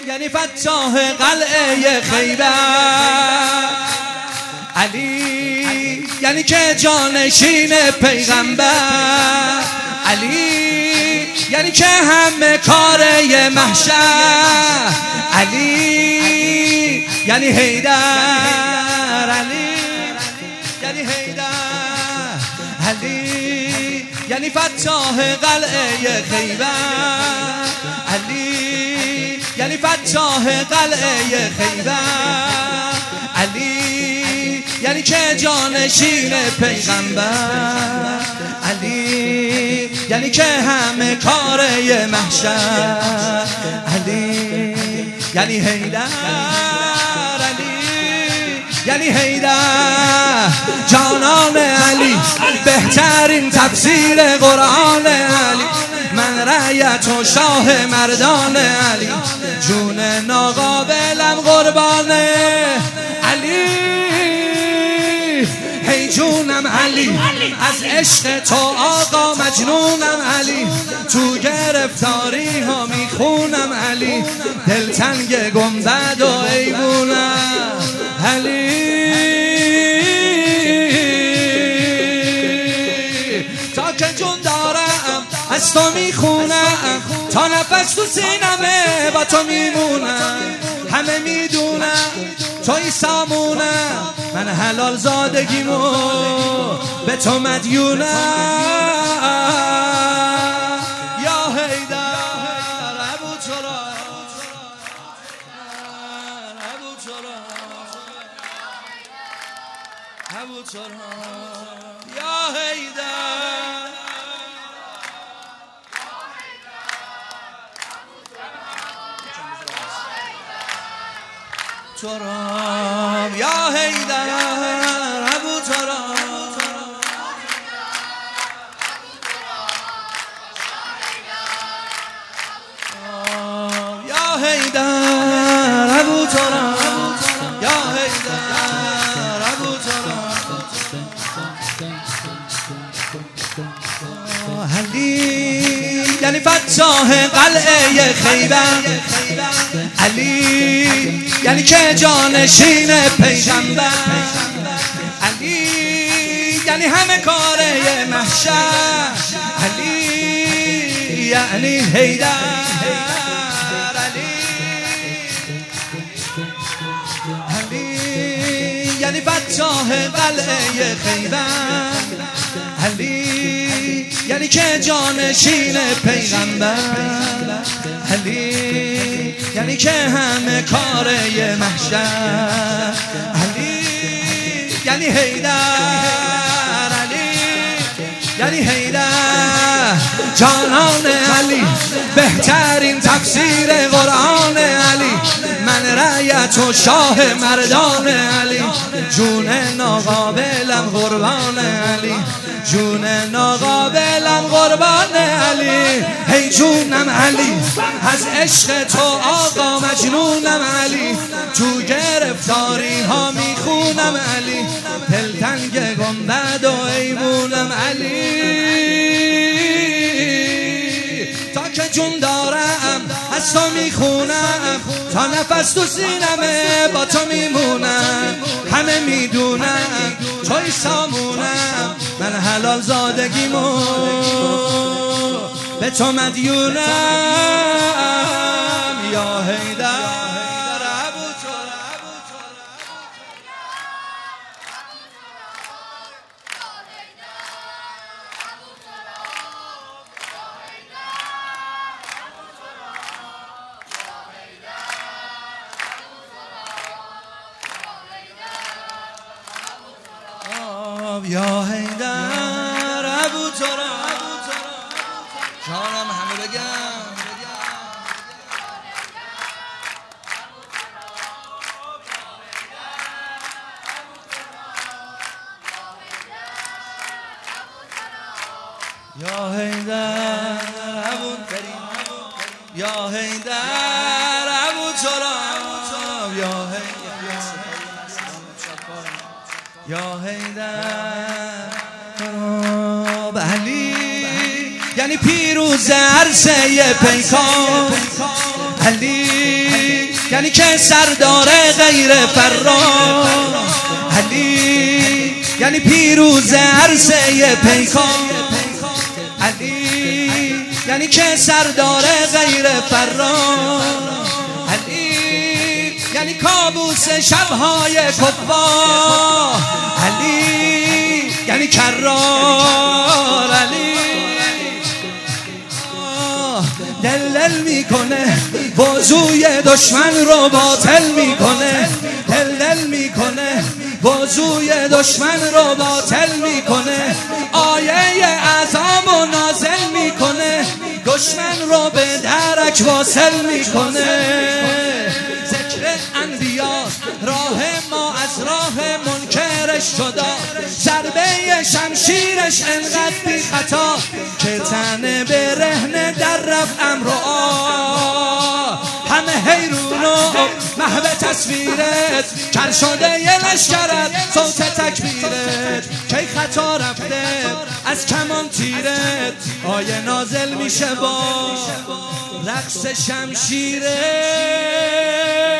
یعنی فتاح قلعه خیبر، علی یعنی که جانشین پیغمبر، علی یعنی که همه کاره محشر، علی یعنی حیدر، علی یعنی حیدر، علی یعنی فتاح قلعه خیبر، علی یعنی فتاح قلعه خیبر، علی یعنی که جانشین پیغمبر، علی یعنی که همه کاره محشر، علی یعنی حیدر، علی یعنی حیدر، جانان علی بهترین تفسیر قرآن علی، من رعیت و شاه مردان علی، جون ناقابلم قربان علی، هی جونم علی از عشق تو آقا مجنونم علی، تو گرفتاری ها میخونم علی، دلتنگ گنبد و ایوونم علی، تا که جون دارم از تو میخونم، تا نفس تو سینمه با تو میمونم، همه میدونم توی سامونم، من حلال زادگیمو به تو مدیونم، یا حیدر ابو تراب، ابو تراب، ابو تراب، یا حیدر، تراب، یا حیدر ابو تراب، یا حیدر ابو تراب، یا حیدر ابو تراب، علی یعنی فتاح قلعه خیبر، علی یعنی که جانشین پیغمبر، علی یعنی همه کاره محشر، علی یعنی حیدر، علی علی یعنی فتاح قلعه خیبر، علی یعنی که جانشین پیغمبر، علی یعنی که همه کاره محشر، علی یعنی حیدر، علی یعنی حیدر، جانان علی بهترین تفسیر قرآن علی، من رعیت و شاه مردان علی، جون ناقابلم قربان علی، جون ناقابلم قربان علی، هی جونم علی از عشق تو آقا مجنونم علی، تو گرفتاری ها میخونم علی، دلتنگ گنبد و ایوونم علی، تا که جون دارم از تو میخونم، تا نفس تو سینمه با تو میمونم، همه میدونم توی سامونم، من حلال زادگیمو به تو مدیونم، یا حیدر ابو تراب، یا حیدر ابو تراب، جانم همه بگم، یا حیدر ابو کریم، یا حیدر ابو تراب، یا حیدر، یا حیدر علی یعنی پیروز عرصه پیکان، علی یعنی که سردار غیر فرار، علی یعنی پیروز عرصه پیکان، علی یعنی که سردار غیر فرار، علی یعنی کابوس شبهای کفار، علی یعنی کرار، علی دل میکنه بازوی دشمن رو باطل میکنه، دل میکنه بازوی دشمن رو باطل میکنه، آیه عذاب و نازل میکنه، دشمن رو به درک واصل میکنه. ذکر انبیا راه ما از راه منکرش شدا، ضربه شمشیرش انقدر بی خطا که تن برهنه در رفت امر همه حیرون و محو تصویرت، کر شده یه لشکرت صوت تکبیرت، کی خطا رفته از کمان تیرت، آیه نازل میشه با رقص شمشیرت.